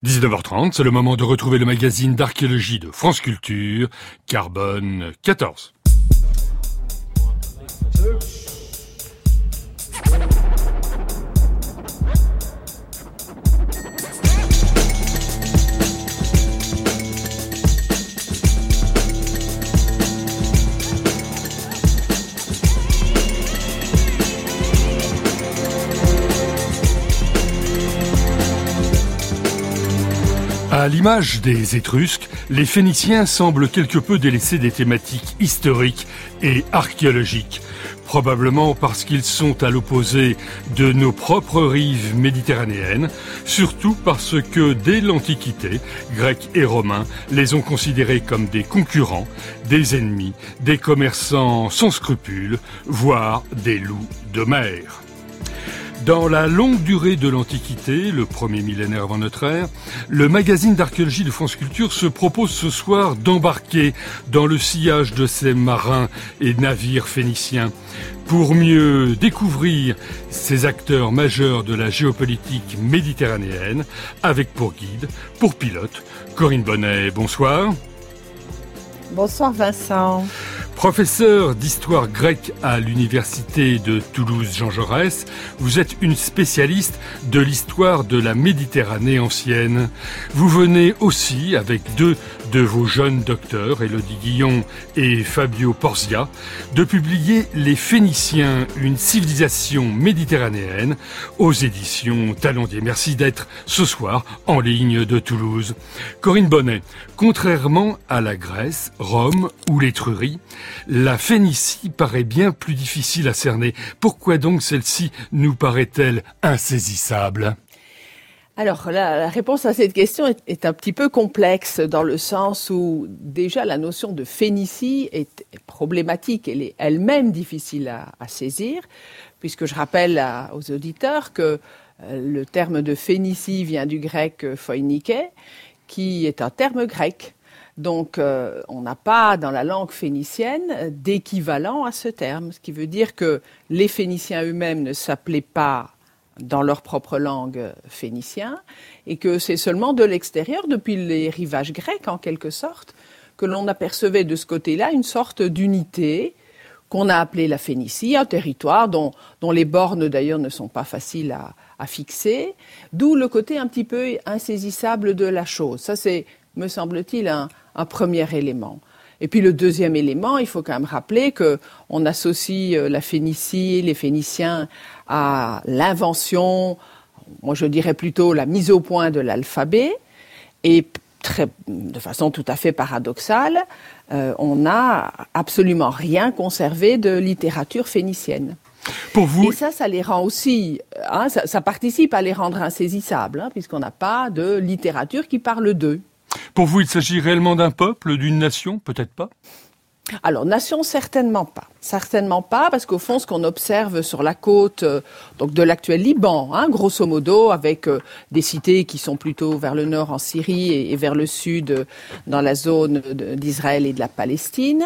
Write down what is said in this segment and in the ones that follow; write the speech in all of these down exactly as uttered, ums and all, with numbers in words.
dix-neuf heures trente, c'est le moment de retrouver le magazine d'archéologie de France Culture, Carbone quatorze. À l'image des Étrusques, les Phéniciens semblent quelque peu délaisser des thématiques historiques et archéologiques. Probablement parce qu'ils sont à l'opposé de nos propres rives méditerranéennes, surtout parce que dès l'Antiquité, Grecs et Romains les ont considérés comme des concurrents, des ennemis, des commerçants sans scrupules, voire des loups de mer. Dans la longue durée de l'Antiquité, le premier millénaire avant notre ère, le magazine d'archéologie de France Culture se propose ce soir d'embarquer dans le sillage de ces marins et navires phéniciens pour mieux découvrir ces acteurs majeurs de la géopolitique méditerranéenne, avec pour guide, pour pilote, Corinne Bonnet. Bonsoir. Bonsoir Vincent. Professeur d'histoire grecque à l'université de Toulouse-Jean Jaurès, vous êtes une spécialiste de l'histoire de la Méditerranée ancienne. Vous venez aussi, avec deux de vos jeunes docteurs, Élodie Guillon et Fabio Porzia, de publier Les Phéniciens, une civilisation méditerranéenne, aux éditions Talendier. Merci d'être ce soir en ligne de Toulouse. Corinne Bonnet, contrairement à la Grèce, Rome ou l'Étrurie, la Phénicie paraît bien plus difficile à cerner. Pourquoi donc celle-ci nous paraît-elle insaisissable ? Alors, la, la réponse à cette question est, est un petit peu complexe dans le sens où déjà la notion de Phénicie est problématique. Elle est elle-même difficile à, à saisir, puisque je rappelle à, aux auditeurs que euh, le terme de Phénicie vient du grec phoinike, qui est un terme grec. Donc, euh, on n'a pas dans la langue phénicienne d'équivalent à ce terme, ce qui veut dire que les Phéniciens eux-mêmes ne s'appelaient pas dans leur propre langue phénicien, et que c'est seulement de l'extérieur, depuis les rivages grecs en quelque sorte, que l'on apercevait de ce côté-là une sorte d'unité qu'on a appelée la Phénicie, un territoire dont, dont les bornes d'ailleurs ne sont pas faciles à, à fixer, d'où le côté un petit peu insaisissable de la chose. Ça, c'est, me semble-t-il, un, un premier élément. Et puis le deuxième élément, il faut quand même rappeler qu'on associe la Phénicie, les Phéniciens, à l'invention, moi je dirais plutôt la mise au point de l'alphabet, et très, de façon tout à fait paradoxale, euh, on n'a absolument rien conservé de littérature phénicienne. Pour vous... Et ça, ça les rend aussi, hein, ça, ça participe à les rendre insaisissables, hein, puisqu'on n'a pas de littérature qui parle d'eux. Pour vous, il s'agit réellement d'un peuple, d'une nation, peut-être pas ? Alors, nation, certainement pas. Certainement pas, parce qu'au fond, ce qu'on observe sur la côte euh, donc de l'actuel Liban, hein, grosso modo, avec euh, des cités qui sont plutôt vers le nord en Syrie et, et vers le sud euh, dans la zone de, d'Israël et de la Palestine.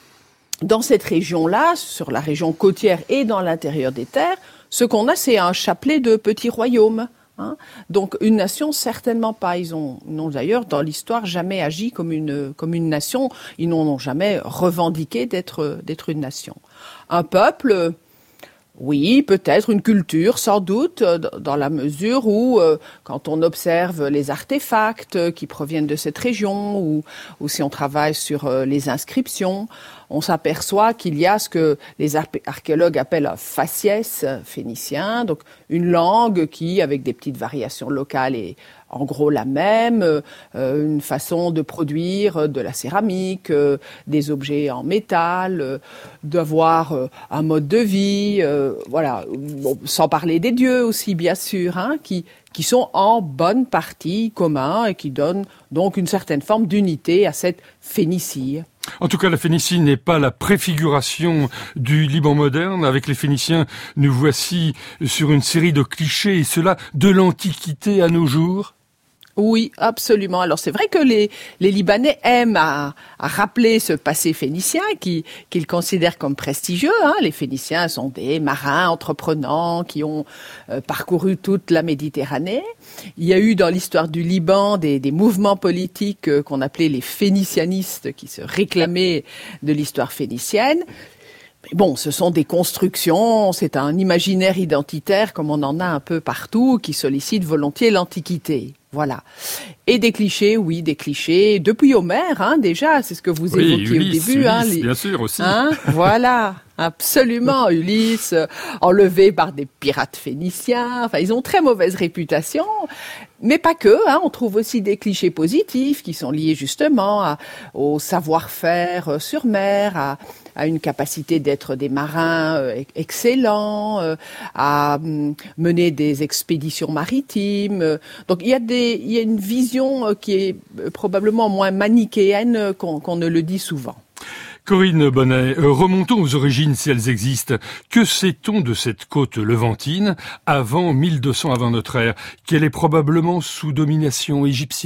Dans cette région-là, sur la région côtière et dans l'intérieur des terres, ce qu'on a, c'est un chapelet de petits royaumes. Hein. Donc une nation, certainement pas. Ils ont, n'ont d'ailleurs dans l'histoire jamais agi comme une, comme une nation. Ils n'ont jamais revendiqué d'être, d'être une nation. Un peuple, oui, peut-être une culture, sans doute, dans la mesure où, euh, quand on observe les artefacts qui proviennent de cette région, ou, ou si on travaille sur euh, les inscriptions, on s'aperçoit qu'il y a ce que les archéologues appellent un faciès phénicien, donc une langue qui, avec des petites variations locales, est en gros la même, euh, une façon de produire de la céramique, euh, des objets en métal, euh, d'avoir euh, un mode de vie, euh, voilà, bon, sans parler des dieux aussi, bien sûr, hein, qui, qui sont en bonne partie communs et qui donnent donc une certaine forme d'unité à cette Phénicie. En tout cas, la Phénicie n'est pas la préfiguration du Liban moderne. Avec les Phéniciens, nous voici sur une série de clichés, et cela de l'Antiquité à nos jours. Oui, absolument. Alors c'est vrai que les, les Libanais aiment à, à rappeler ce passé phénicien qui, qu'ils considèrent comme prestigieux. Hein. Les Phéniciens sont des marins entreprenants qui ont euh, parcouru toute la Méditerranée. Il y a eu dans l'histoire du Liban des, des mouvements politiques euh, qu'on appelait les phénicianistes qui se réclamaient de l'histoire phénicienne. Mais bon, ce sont des constructions, c'est un imaginaire identitaire comme on en a un peu partout qui sollicite volontiers l'Antiquité. Voilà. Et des clichés, oui, des clichés. Depuis Homère, hein, déjà, c'est ce que vous oui, évoquiez Ulysse, au début. Ulysse, hein, les... bien sûr, aussi. Hein, voilà, absolument. Ulysse, euh, enlevé par des pirates phéniciens. Enfin, ils ont très mauvaise réputation. Mais pas que, hein, on trouve aussi des clichés positifs qui sont liés justement à, au savoir-faire sur mer, à, à une capacité d'être des marins euh, excellents, euh, à euh, mener des expéditions maritimes. Euh, donc il y a des, il y a une vision euh, qui est euh, probablement moins manichéenne qu'on, qu'on ne le dit souvent. Corinne Bonnet, euh, remontons aux origines si elles existent. Que sait-on de cette côte levantine avant mille deux cents avant notre ère, qu'elle est probablement sous domination égyptienne ?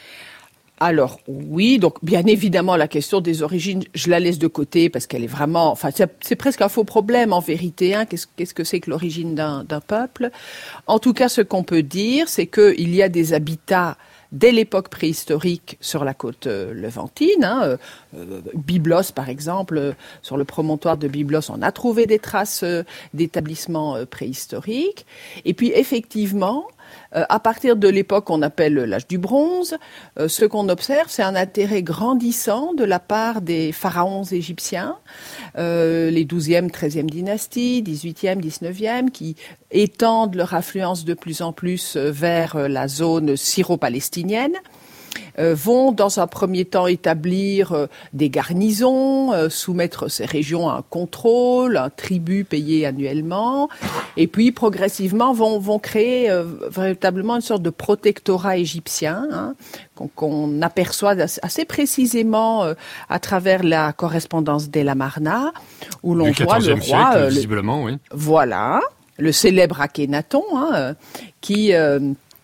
Alors oui, donc bien évidemment la question des origines, je la laisse de côté parce qu'elle est vraiment, enfin c'est, c'est presque un faux problème en vérité. Hein, qu'est-ce, qu'est-ce que c'est que l'origine d'un, d'un peuple ? En tout cas, ce qu'on peut dire, c'est qu'il y a des habitats dès l'époque préhistorique sur la côte euh, levantine. Hein, euh, Byblos, par exemple, euh, sur le promontoire de Byblos, on a trouvé des traces euh, d'établissements euh, préhistoriques. Et puis, effectivement, euh, à partir de l'époque qu'on appelle l'âge du bronze, euh, ce qu'on observe, c'est un intérêt grandissant de la part des pharaons égyptiens, euh, les douzième, treizième dynasties, dix-huitième, dix-neuvième, qui étendent leur influence de plus en plus vers la zone syro-palestinienne, euh, vont dans un premier temps établir euh, des garnisons, euh, soumettre ces régions à un contrôle, un tribut payé annuellement, et puis progressivement vont, vont créer euh, véritablement une sorte de protectorat égyptien, hein, qu'on, qu'on aperçoit assez précisément euh, à travers la correspondance d'El Amarna, où l'on voit le roi... siècle, euh, visiblement, le, oui. Voilà, le célèbre Akhénaton, hein, qui... Euh,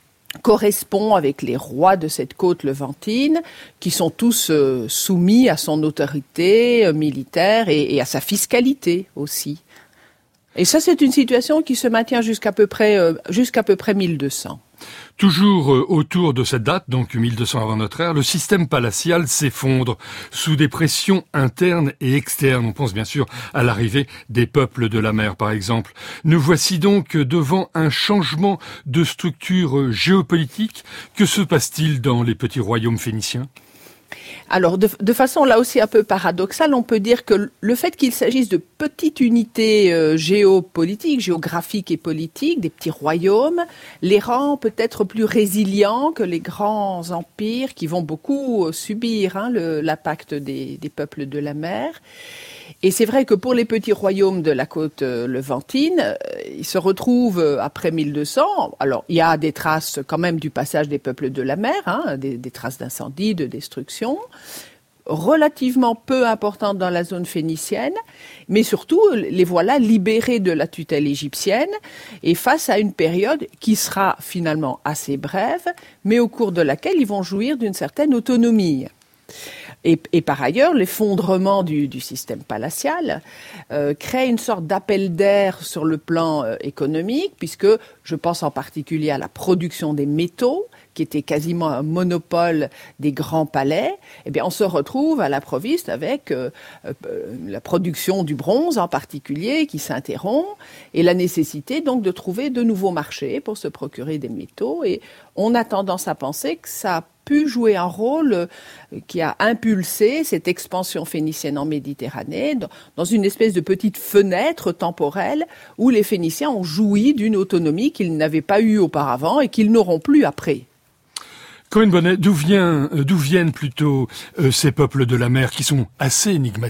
correspond avec les rois de cette côte levantine, qui sont tous euh, soumis à son autorité euh, militaire et, et à sa fiscalité aussi. Et ça, c'est une situation qui se maintient jusqu'à peu près, euh, jusqu'à peu près mille deux cents. Toujours euh, autour de cette date, donc mille deux cents avant notre ère, le système palatial s'effondre sous des pressions internes et externes. On pense bien sûr à l'arrivée des peuples de la mer, par exemple. Nous voici donc devant un changement de structure géopolitique. Que se passe-t-il dans les petits royaumes phéniciens ? Alors, de, de façon là aussi un peu paradoxale, on peut dire que le fait qu'il s'agisse de petites unités euh, géopolitiques, géographiques et politiques, des petits royaumes, les rend peut-être plus résilients que les grands empires qui vont beaucoup euh, subir hein, le, l'impact des, des peuples de la mer. Et c'est vrai que pour les petits royaumes de la côte euh, levantine, euh, ils se retrouvent euh, après mille deux cents. Alors, il y a des traces quand même du passage des peuples de la mer, hein, des, des traces d'incendie, de destruction, relativement peu importantes dans la zone phénicienne, mais surtout, les voilà libérés de la tutelle égyptienne et face à une période qui sera finalement assez brève, mais au cours de laquelle ils vont jouir d'une certaine autonomie. Et, et par ailleurs, l'effondrement du, du système palatial euh, crée une sorte d'appel d'air sur le plan euh, économique, puisque je pense en particulier à la production des métaux, qui était quasiment un monopole des grands palais. Eh bien, on se retrouve à l'improviste avec euh, euh, la production du bronze en particulier qui s'interrompt, et la nécessité donc de trouver de nouveaux marchés pour se procurer des métaux. Et on a tendance à penser que ça a pu jouer un rôle qui a impulsé cette expansion phénicienne en Méditerranée dans une espèce de petite fenêtre temporelle où les Phéniciens ont joui d'une autonomie qu'ils n'avaient pas eue auparavant et qu'ils n'auront plus après. Corinne Bonnet, d'où vient, d'où viennent plutôt euh, ces peuples de la mer qui sont assez énigmatiques ?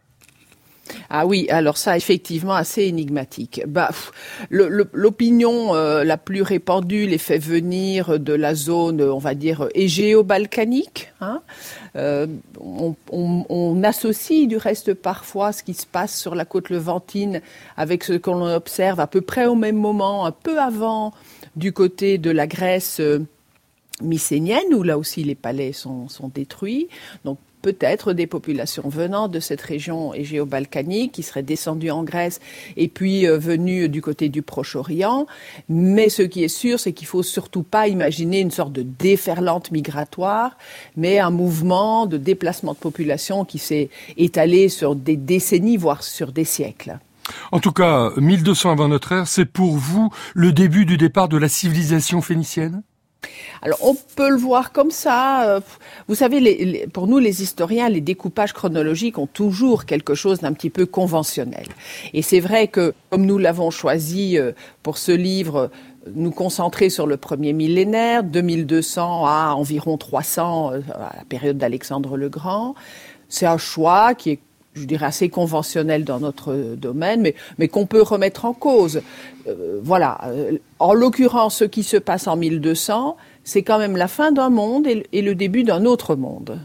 Ah oui, alors ça, effectivement, assez énigmatique. Bah, le, le, l'opinion euh, la plus répandue les fait venir de la zone, on va dire, égéo-balkanique. Hein. Euh, on, on, on associe du reste parfois ce qui se passe sur la côte levantine avec ce qu'on observe à peu près au même moment, un peu avant, du côté de la Grèce euh, mycénienne, où là aussi les palais sont, sont détruits. Donc peut-être des populations venant de cette région égéo-balkanique qui seraient descendues en Grèce et puis euh, venues du côté du Proche-Orient. Mais ce qui est sûr, c'est qu'il ne faut surtout pas imaginer une sorte de déferlante migratoire, mais un mouvement de déplacement de population qui s'est étalé sur des décennies, voire sur des siècles. En tout cas, mille deux cents avant notre ère, c'est pour vous le début du départ de la civilisation phénicienne ? Alors, on peut le voir comme ça. Vous savez, les, les, pour nous, les historiens, les découpages chronologiques ont toujours quelque chose d'un petit peu conventionnel. Et c'est vrai que, comme nous l'avons choisi pour ce livre, nous concentrer sur le premier millénaire, de mille deux cents à environ trois cents, à la période d'Alexandre le Grand, c'est un choix qui est, je dirais, assez conventionnel dans notre domaine, mais, mais qu'on peut remettre en cause. Euh, voilà. En l'occurrence, ce qui se passe en mille deux cents, c'est quand même la fin d'un monde et, et le début d'un autre monde.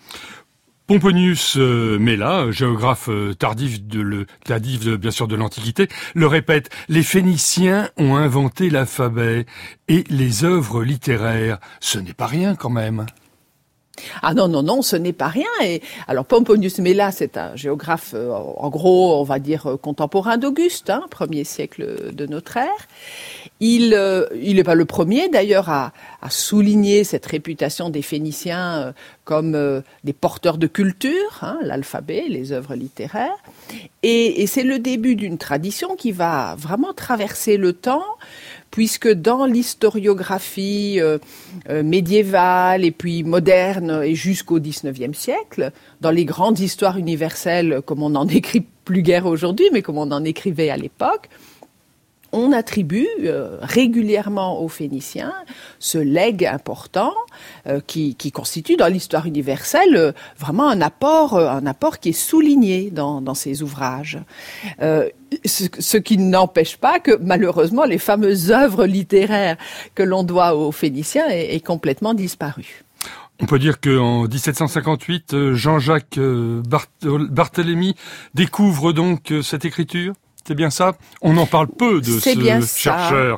Pomponius euh, Mela, géographe euh, tardif, de le, tardif de, bien sûr de l'Antiquité, le répète, les Phéniciens ont inventé l'alphabet et les œuvres littéraires. Ce n'est pas rien quand même. Ah non, non, non, ce n'est pas rien. Et alors Pomponius Mela, c'est un géographe, euh, en gros, on va dire, euh, contemporain d'Auguste, hein, premier siècle de notre ère. Il euh, il n'est pas le premier, d'ailleurs, à, à souligner cette réputation des Phéniciens euh, comme euh, des porteurs de culture, hein, l'alphabet, les œuvres littéraires. Et, et c'est le début d'une tradition qui va vraiment traverser le temps, puisque dans l'historiographie euh, euh, médiévale et puis moderne et jusqu'au dix-neuvième siècle, dans les grandes histoires universelles, comme on n'en écrit plus guère aujourd'hui, mais comme on en écrivait à l'époque, on attribue euh, régulièrement aux Phéniciens ce legs important euh, qui, qui constitue dans l'histoire universelle euh, vraiment un apport, euh, un apport qui est souligné dans, dans ces ouvrages. Euh, ce, ce qui n'empêche pas que malheureusement les fameuses œuvres littéraires que l'on doit aux Phéniciens aient, aient complètement disparu. On peut dire qu'en dix-sept cent cinquante-huit, Jean-Jacques Barthélemy découvre donc cette écriture ? C'est bien ça ? On en parle peu de c'est ce chercheur.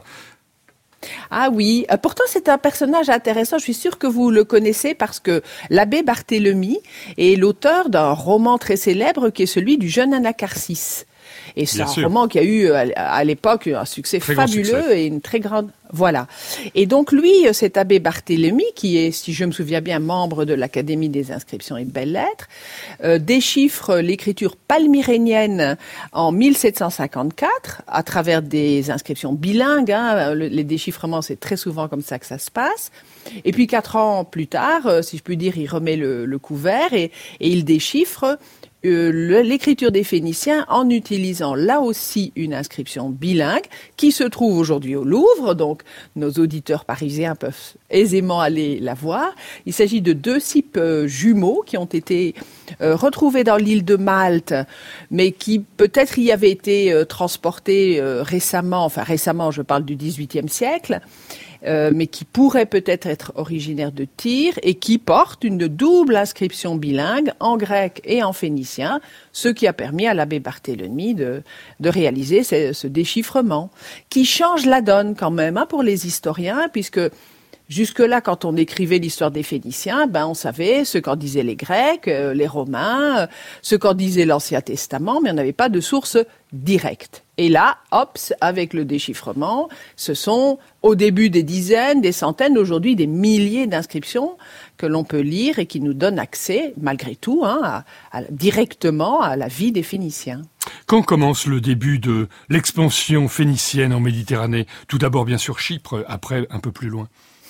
Ah oui, pourtant c'est un personnage intéressant, je suis sûre que vous le connaissez parce que l'abbé Barthélemy est l'auteur d'un roman très célèbre qui est celui du jeune Anacharsis. Et c'est Bien un sûr. roman qui a eu à l'époque un succès très fabuleux succès. Et une très grande... Voilà. Et donc lui, cet abbé Barthélemy, qui est, si je me souviens bien, membre de l'Académie des inscriptions et belles-lettres, euh, déchiffre l'écriture palmyrénienne en mille sept cent cinquante-quatre à travers des inscriptions bilingues. Hein. Le, les déchiffrements, c'est très souvent comme ça que ça se passe. Et puis quatre ans plus tard, euh, si je puis dire, il remet le, le couvert et, et il déchiffre Euh, l'écriture des Phéniciens en utilisant là aussi une inscription bilingue qui se trouve aujourd'hui au Louvre, donc nos auditeurs parisiens peuvent aisément aller la voir. Il s'agit de deux cipes euh, jumeaux qui ont été euh, retrouvés dans l'île de Malte, mais qui peut-être y avaient été euh, transportés euh, récemment, enfin récemment je parle du dix-huitième siècle, Euh, mais qui pourrait peut-être être originaire de Tyr et qui porte une double inscription bilingue en grec et en phénicien, ce qui a permis à l'abbé Barthélemy de, de réaliser ce, ce déchiffrement, qui change la donne quand même hein, pour les historiens, puisque jusque-là, quand on écrivait l'histoire des Phéniciens, ben on savait ce qu'en disaient les Grecs, euh, les Romains, euh, ce qu'en disait l'Ancien Testament, mais on n'avait pas de source directe. Et là, hop, avec le déchiffrement, ce sont au début des dizaines, des centaines, aujourd'hui des milliers d'inscriptions que l'on peut lire et qui nous donnent accès, malgré tout, hein, à, à, directement à la vie des Phéniciens. Quand commence le début de l'expansion phénicienne en Méditerranée ? Tout d'abord, bien sûr, Chypre, après, un peu plus loin.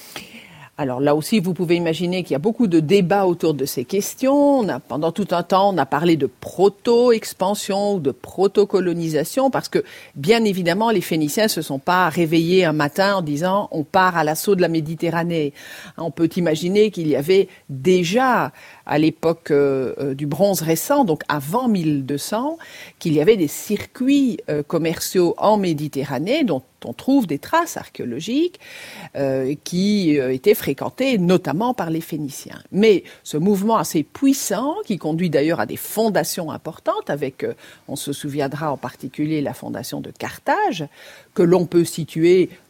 Alors là aussi, vous pouvez imaginer qu'il y a beaucoup de débats autour de ces questions. On a, pendant tout un temps, on a parlé de proto-expansion ou de proto-colonisation parce que, bien évidemment, les Phéniciens se sont pas réveillés un matin en disant « on part à l'assaut de la Méditerranée ». On peut imaginer qu'il y avait déjà, à l'époque euh, du bronze récent, donc avant mille deux cents, qu'il y avait des circuits euh, commerciaux en Méditerranée dont on trouve des traces archéologiques euh, qui euh, étaient fréquentés notamment par les Phéniciens. Mais ce mouvement assez puissant, qui conduit d'ailleurs à des fondations importantes, avec, euh, on se souviendra en particulier, la fondation de Carthage, que l'on peut situer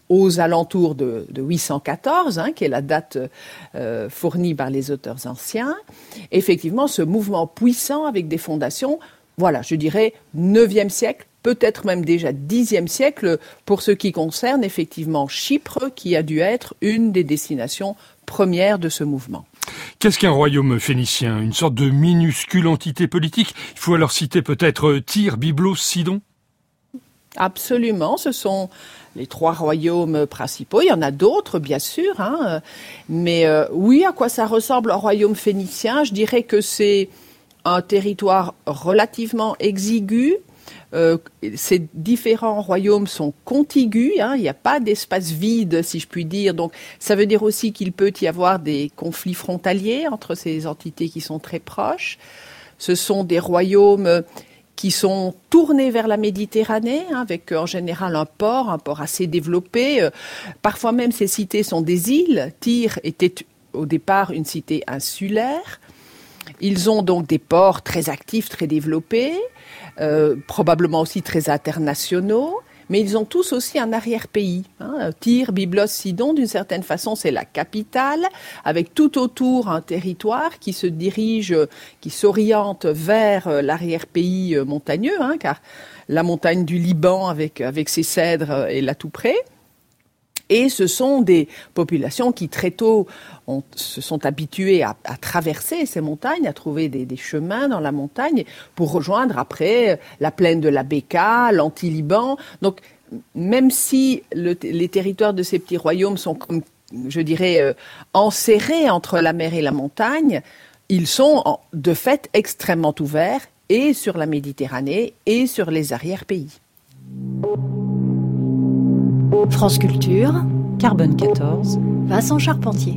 aux alentours de, de huit cent quatorze, hein, qui est la date euh, fournie par les auteurs anciens. Effectivement, ce mouvement puissant avec des fondations, voilà, je dirais neuvième siècle, peut-être même déjà dixième siècle, pour ce qui concerne effectivement Chypre, qui a dû être une des destinations premières de ce mouvement. Qu'est-ce qu'un royaume phénicien? Une sorte de minuscule entité politique? Il faut alors citer peut-être Tyr, Byblos, Sidon? Absolument, ce sont les trois royaumes principaux. Il y en a d'autres, bien sûr, hein. Mais euh, oui, à quoi ça ressemble un royaume phénicien? Je dirais que c'est un territoire relativement exigu. Euh, ces différents royaumes sont contigus, hein, il n'y a pas d'espace vide, si je puis dire. Donc, ça veut dire aussi qu'il peut y avoir des conflits frontaliers entre ces entités qui sont très proches. Ce sont des royaumes qui sont tournés vers la Méditerranée, hein, avec en général un port, un port assez développé. Euh, parfois même, ces cités sont des îles. Tyr était au départ une cité insulaire. Ils ont donc des ports très actifs, très développés. Euh, probablement aussi très internationaux, mais ils ont tous aussi un arrière-pays. Hein. Tyr, Byblos, Sidon, d'une certaine façon, c'est la capitale, avec tout autour un territoire qui se dirige, qui s'oriente vers l'arrière-pays montagneux, hein, car la montagne du Liban, avec, avec ses cèdres, est là tout près. Et ce sont des populations qui très tôt ont, se sont habituées à, à traverser ces montagnes, à trouver des, des chemins dans la montagne pour rejoindre après la plaine de la Béka, l'Anti-Liban. Donc, même si le, les territoires de ces petits royaumes sont, comme, je dirais, euh, enserrés entre la mer et la montagne, ils sont en, de fait extrêmement ouverts et sur la Méditerranée et sur les arrière-pays. France Culture, Carbone quatorze, Vincent Charpentier.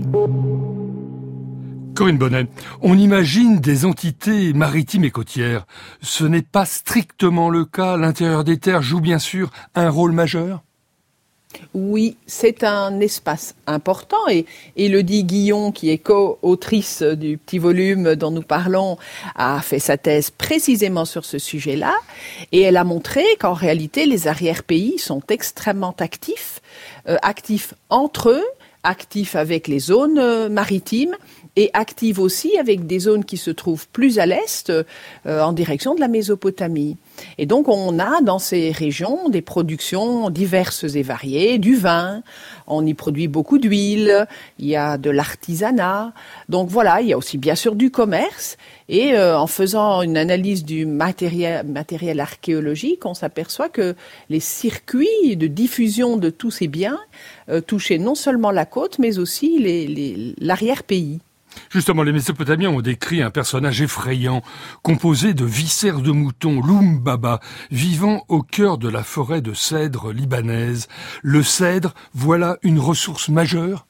Corinne Bonnet, on imagine des entités maritimes et côtières. Ce n'est pas strictement le cas. L'intérieur des terres joue bien sûr un rôle majeur. Oui, c'est un espace important et Élodie Guillon, qui est co-autrice du petit volume dont nous parlons, a fait sa thèse précisément sur ce sujet-là et elle a montré qu'en réalité les arrière-pays sont extrêmement actifs, euh, actifs entre eux, actifs avec les zones euh, maritimes et actifs aussi avec des zones qui se trouvent plus à l'est, euh, en direction de la Mésopotamie. Et donc on a dans ces régions des productions diverses et variées, du vin, on y produit beaucoup d'huile, il y a de l'artisanat, donc voilà, il y a aussi bien sûr du commerce, et euh, en faisant une analyse du matériel, matériel archéologique, on s'aperçoit que les circuits de diffusion de tous ces biens euh, touchaient non seulement la côte, mais aussi les, les, l'arrière-pays. Justement, les Mésopotamiens ont décrit un personnage effrayant, composé de viscères de moutons, l'Umbaba, vivant au cœur de la forêt de cèdre libanaise. Le cèdre, voilà une ressource majeure?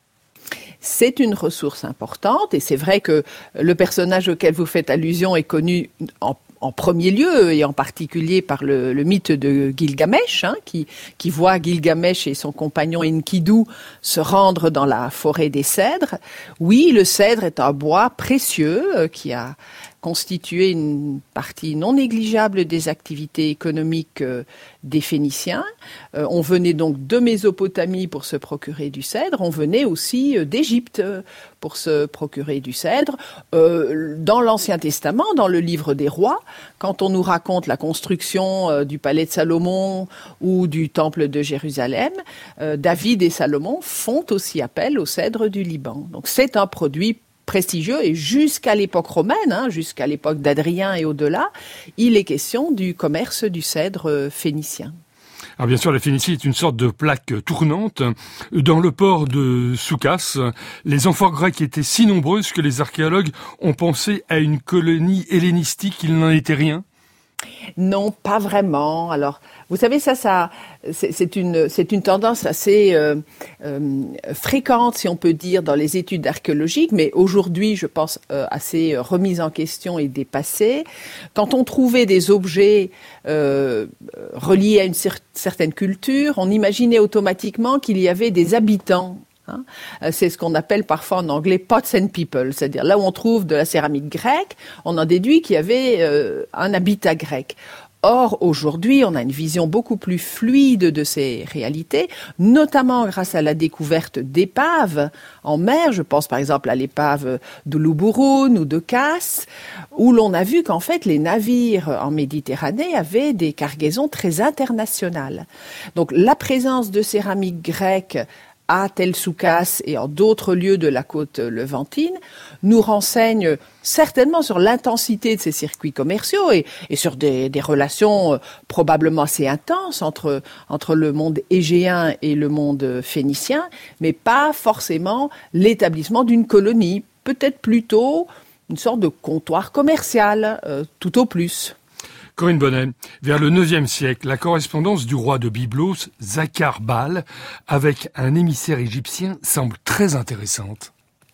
C'est une ressource importante et c'est vrai que le personnage auquel vous faites allusion est connu en En premier lieu, et en particulier par le, le mythe de Gilgamesh, hein, qui, qui voit Gilgamesh et son compagnon Enkidu se rendre dans la forêt des cèdres. Oui, le cèdre est un bois précieux euh, qui a constitué une partie non négligeable des activités économiques euh, des Phéniciens. Euh, on venait donc de Mésopotamie pour se procurer du cèdre, on venait aussi euh, d'Égypte euh, pour se procurer du cèdre. Euh, dans l'Ancien Testament, dans le livre des rois, quand on nous raconte la construction euh, du palais de Salomon ou du temple de Jérusalem, euh, David et Salomon font aussi appel au cèdre du Liban. Donc c'est un produit prestigieux et jusqu'à l'époque romaine, hein, jusqu'à l'époque d'Adrien et au-delà, il est question du commerce du cèdre phénicien. Alors bien sûr, la Phénicie est une sorte de plaque tournante. Dans le port de Soukas, les amphores grecques étaient si nombreuses que les archéologues ont pensé à une colonie hellénistique. Il n'en était rien. Non, pas vraiment. Alors, vous savez, ça, ça, c'est, c'est une, c'est une tendance assez euh, euh, fréquente, si on peut dire, dans les études archéologiques, mais aujourd'hui, je pense, euh, assez remise en question et dépassée. Quand on trouvait des objets euh, reliés à une cer- certaine culture, on imaginait automatiquement qu'il y avait des habitants. Hein, c'est ce qu'on appelle parfois en anglais pots and people, c'est-à-dire là où on trouve de la céramique grecque, on en déduit qu'il y avait euh, un habitat grec. Or, aujourd'hui, on a une vision beaucoup plus fluide de ces réalités, notamment grâce à la découverte d'épaves en mer. Je pense par exemple à l'épave de Loubourun ou de Casse, où l'on a vu qu'en fait, les navires en Méditerranée avaient des cargaisons très internationales. Donc, la présence de céramique grecque à Tel Soukas et en d'autres lieux de la côte levantine, nous renseigne certainement sur l'intensité de ces circuits commerciaux et, et sur des, des relations euh, probablement assez intenses entre, entre le monde égéen et le monde phénicien, mais pas forcément l'établissement d'une colonie, peut-être plutôt une sorte de comptoir commercial, euh, tout au plus. Corinne Bonnet, vers le neuvième siècle, la correspondance du roi de Byblos, Zakhar-Bal, avec un émissaire égyptien semble très intéressante.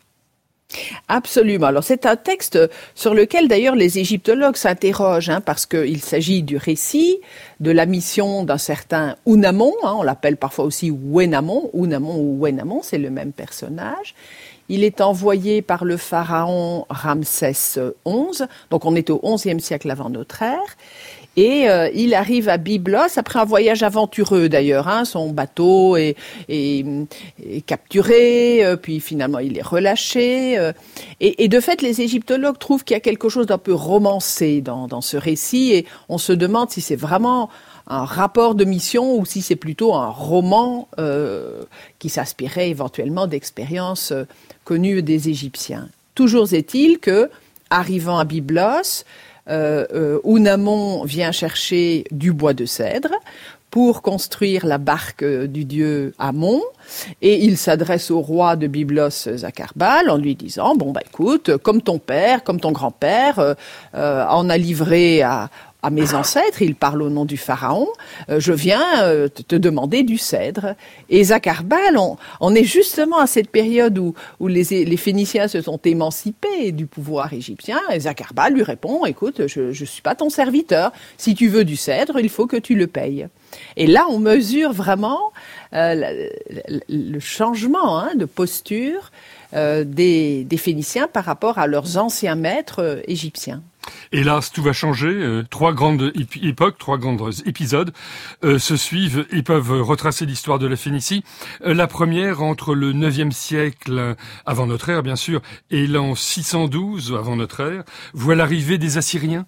Absolument. Alors c'est un texte sur lequel d'ailleurs les égyptologues s'interrogent, hein, parce qu'il s'agit du récit de la mission d'un certain Ounamon, hein, on l'appelle parfois aussi Ouenamon, Ounamon ou Ouenamon, c'est le même personnage. Il est envoyé par le pharaon Ramsès onze, donc on est au onzième siècle avant notre ère, et euh, il arrive à Byblos après un voyage aventureux d'ailleurs, hein, son bateau est, est, est capturé, euh, puis finalement il est relâché, euh, et, et de fait les égyptologues trouvent qu'il y a quelque chose d'un peu romancé dans, dans ce récit, et on se demande si c'est vraiment un rapport de mission ou si c'est plutôt un roman euh, qui s'inspirait éventuellement d'expériences euh, connues des Égyptiens. Toujours est-il que, arrivant à Byblos, euh, euh, Ounamon vient chercher du bois de cèdre pour construire la barque du dieu Amon, et il s'adresse au roi de Byblos, Zakhar-Bal, en lui disant « Bon, bah écoute, comme ton père, comme ton grand-père, euh, euh, en a livré à... à mes ancêtres, il parle au nom du pharaon, euh, je viens euh, te, te demander du cèdre. » Et Zakhar-Bal, on, on est justement à cette période où, où les, les Phéniciens se sont émancipés du pouvoir égyptien, et Zakhar-Bal lui répond « Écoute, je ne suis pas ton serviteur, si tu veux du cèdre, il faut que tu le payes. » Et là, on mesure vraiment euh, le, le changement hein, de posture euh, des, des Phéniciens par rapport à leurs anciens maîtres euh, égyptiens. Hélas, tout va changer. Euh, trois grandes ép- époques, trois grands épisodes euh, se suivent et peuvent retracer l'histoire de la Phénicie. Euh, la première, entre le neuvième siècle avant notre ère, bien sûr, et l'an six cent douze avant notre ère, voit l'arrivée des Assyriens.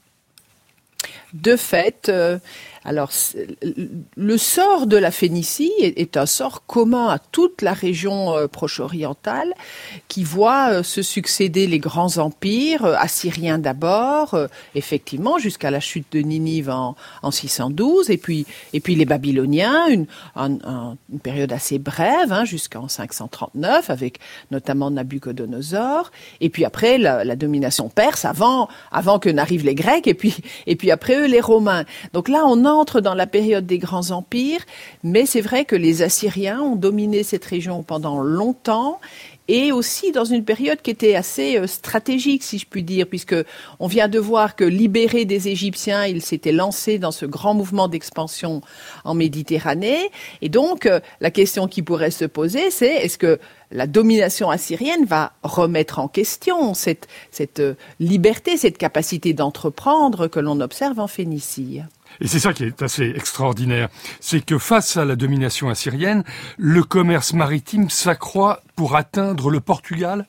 De fait, euh, alors le sort de la Phénicie est, est un sort commun à toute la région euh, proche-orientale, qui voit euh, se succéder les grands empires, euh, assyriens d'abord, euh, effectivement, jusqu'à la chute de Ninive en, en six cent douze, et puis, et puis les Babyloniens, une, un, un, une période assez brève, hein, jusqu'en cinq cent trente-neuf, avec notamment Nabuchodonosor, et puis après la, la domination perse, avant, avant que n'arrivent les Grecs, et puis, et puis après eux les Romains. Donc là, on entre dans la période des grands empires, mais c'est vrai que les Assyriens ont dominé cette région pendant longtemps, et aussi dans une période qui était assez stratégique, si je puis dire, puisque on vient de voir que libérés des Égyptiens, ils s'étaient lancés dans ce grand mouvement d'expansion en Méditerranée. Et donc, la question qui pourrait se poser, c'est est-ce que la domination assyrienne va remettre en question cette, cette liberté, cette capacité d'entreprendre que l'on observe en Phénicie? Et c'est ça qui est assez extraordinaire, c'est que face à la domination assyrienne, le commerce maritime s'accroît pour atteindre le Portugal.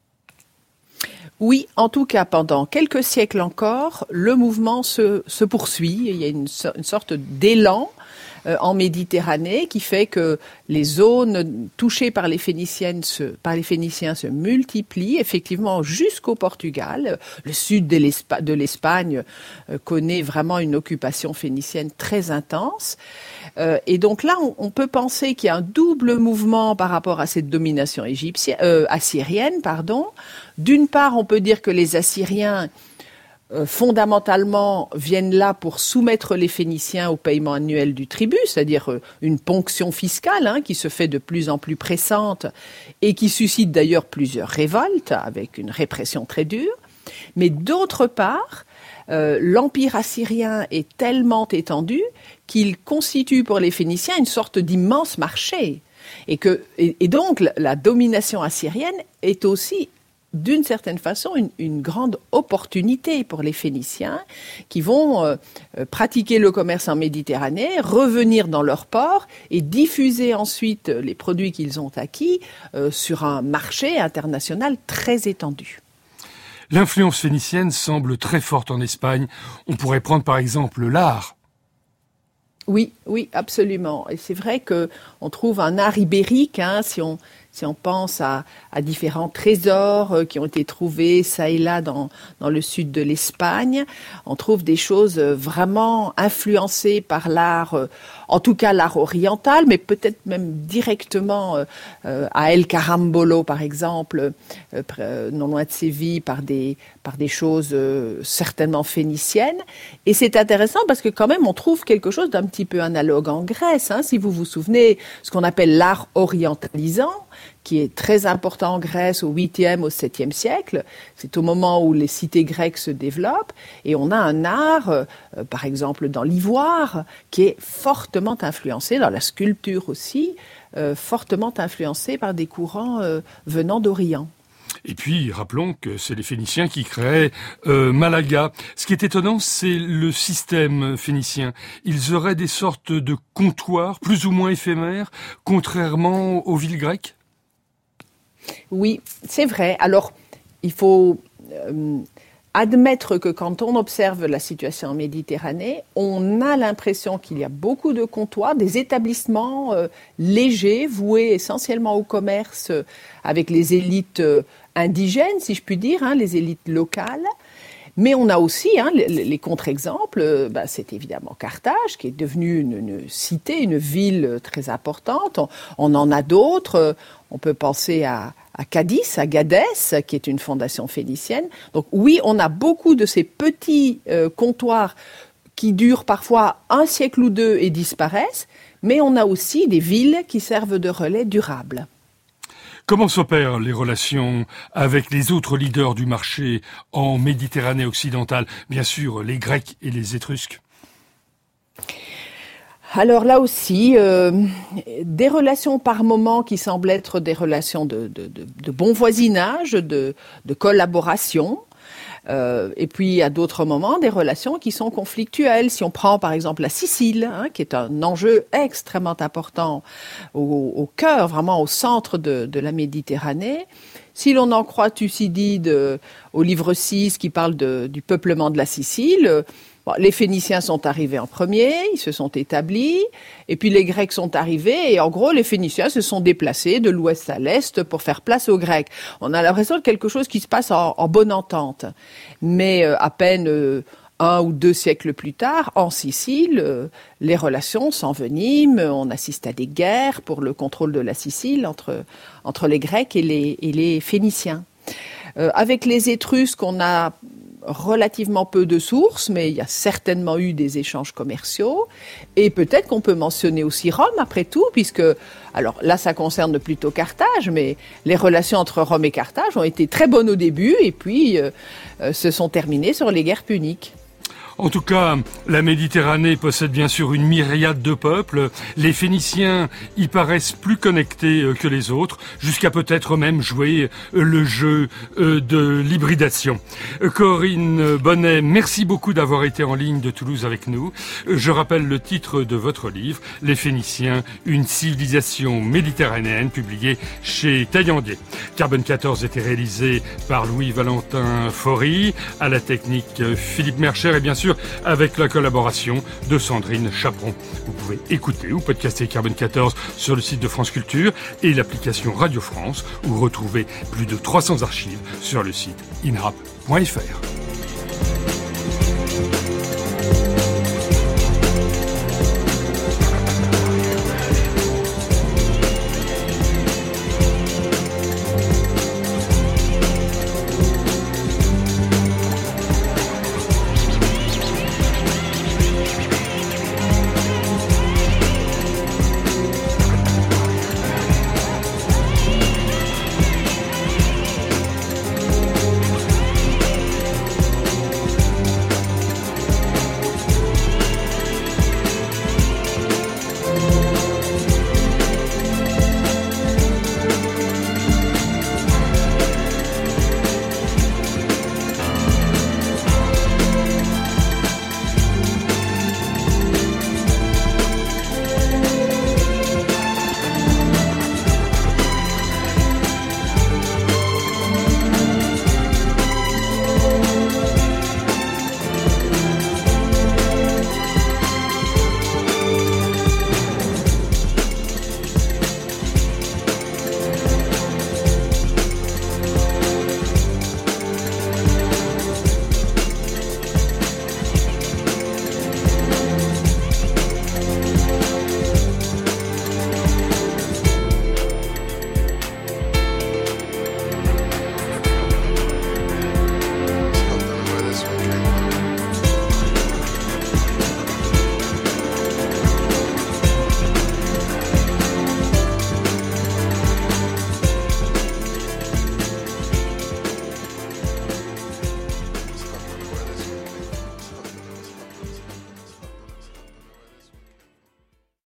Oui, en tout cas, pendant quelques siècles encore, le mouvement se, se poursuit. Il y a une, une sorte d'élan euh, en Méditerranée qui fait que les zones touchées par les Phéniciennes, se, par les Phéniciens se multiplient, effectivement, jusqu'au Portugal. Le sud de, l'Espa- de l'Espagne euh, connaît vraiment une occupation phénicienne très intense. Euh, et donc là, on, on peut penser qu'il y a un double mouvement par rapport à cette domination égyptienne, euh, assyrienne, pardon. D'une part, on peut dire que les Assyriens, euh, fondamentalement, viennent là pour soumettre les Phéniciens au paiement annuel du tribut, c'est-à-dire euh, une ponction fiscale hein, qui se fait de plus en plus pressante et qui suscite d'ailleurs plusieurs révoltes avec une répression très dure. Mais d'autre part, euh, l'empire assyrien est tellement étendu qu'il constitue pour les Phéniciens une sorte d'immense marché. Et, que, et, et donc, la, la domination assyrienne est aussi d'une certaine façon une, une grande opportunité pour les Phéniciens qui vont euh, pratiquer le commerce en Méditerranée, revenir dans leur port et diffuser ensuite les produits qu'ils ont acquis euh, sur un marché international très étendu. L'influence phénicienne semble très forte en Espagne. On pourrait prendre par exemple l'art. Oui, oui, absolument. Et c'est vrai qu'on trouve un art ibérique, hein, si on... Si on pense à, à différents trésors qui ont été trouvés ça et là dans, dans le sud de l'Espagne, on trouve des choses vraiment influencées par l'art, en tout cas l'art oriental, mais peut-être même directement euh, à El Carambolo, par exemple, euh, non loin de Séville, par des, par des choses euh, certainement phéniciennes. Et c'est intéressant parce que quand même, on trouve quelque chose d'un petit peu analogue en Grèce. Hein, si vous vous souvenez, ce qu'on appelle l'art orientalisant, qui est très important en Grèce au huitième, au septième siècle. C'est au moment où les cités grecques se développent. Et on a un art, euh, par exemple dans l'ivoire, qui est fortement influencé, dans la sculpture aussi, euh, fortement influencé par des courants euh, venant d'Orient. Et puis, rappelons que c'est les Phéniciens qui créaient euh, Malaga. Ce qui est étonnant, c'est le système phénicien. Ils auraient des sortes de comptoirs, plus ou moins éphémères, contrairement aux villes grecques. Oui, c'est vrai. Alors, il faut euh, admettre que quand on observe la situation en Méditerranée, on a l'impression qu'il y a beaucoup de comptoirs, des établissements euh, légers, voués essentiellement au commerce euh, avec les élites euh, indigènes, si je puis dire, hein, les élites locales. Mais on a aussi hein, les, les contre-exemples, euh, bah, c'est évidemment Carthage, qui est devenue une, une cité, une ville très importante. On, on en a d'autres. On peut penser à, à Cadix, à Gadès, qui est une fondation phénicienne. Donc oui, on a beaucoup de ces petits euh, comptoirs qui durent parfois un siècle ou deux et disparaissent, mais on a aussi des villes qui servent de relais durables. Comment s'opèrent les relations avec les autres leaders du marché en Méditerranée occidentale? Bien sûr, les Grecs et les Étrusques. Alors là aussi, euh, des relations par moments qui semblent être des relations de, de, de, de bon voisinage, de, de collaboration. Euh, et puis, à d'autres moments, des relations qui sont conflictuelles. Si on prend, par exemple, la Sicile, hein, qui est un enjeu extrêmement important au, au cœur, vraiment au centre de, de la Méditerranée. Si l'on en croit Thucydide euh, au livre six, qui parle de, du peuplement de la Sicile, euh, bon, les Phéniciens sont arrivés en premier, ils se sont établis, et puis les Grecs sont arrivés, et en gros, les Phéniciens se sont déplacés de l'ouest à l'est pour faire place aux Grecs. On a l'impression de quelque chose qui se passe en, en bonne entente. Mais euh, à peine euh, un ou deux siècles plus tard, en Sicile, euh, les relations s'enveniment, on assiste à des guerres pour le contrôle de la Sicile entre, entre les Grecs et les, et les Phéniciens. Euh, avec les Étrusques, on a relativement peu de sources, mais il y a certainement eu des échanges commerciaux. Et peut-être qu'on peut mentionner aussi Rome, après tout, puisque, alors là, ça concerne plutôt Carthage, mais les relations entre Rome et Carthage ont été très bonnes au début, et puis euh, euh, se sont terminées sur les guerres puniques. En tout cas, la Méditerranée possède bien sûr une myriade de peuples. Les Phéniciens y paraissent plus connectés que les autres, jusqu'à peut-être même jouer le jeu de l'hybridation. Corinne Bonnet, merci beaucoup d'avoir été en ligne de Toulouse avec nous. Je rappelle le titre de votre livre, Les Phéniciens, une civilisation méditerranéenne, publié chez Taillandier. Carbone quatorze était réalisé par Louis-Valentin Faury, à la technique Philippe Mercher et bien sûr avec la collaboration de Sandrine Chaperon. Vous pouvez écouter ou podcaster Carbone quatorze sur le site de France Culture et l'application Radio France, ou retrouver plus de trois cents archives sur le site inrap point f r.